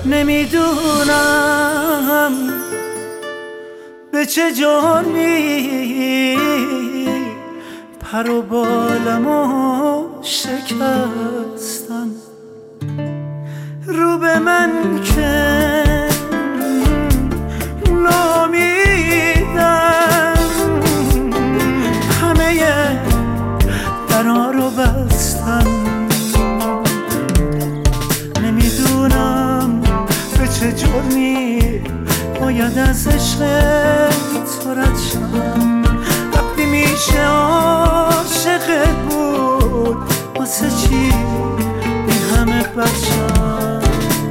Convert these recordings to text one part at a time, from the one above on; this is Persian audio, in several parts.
نمیدونم به چه جرمی پر و بالمو شکستن. رو به من که نامیدن، همه درها رو بستن. نمیدونم به چه جرمی باید از عشق تو رد شم. وقتی میشه عاشقت بود، واسه چی این همه بچم؟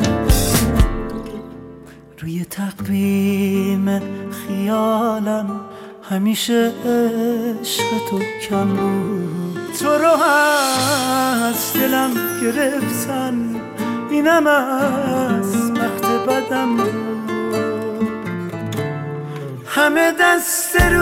روی تقویم خیالم همیشه عشق تو کم بود. تو رو از دلم گرفتن، اینم از بخت بدم بود. همه دست رو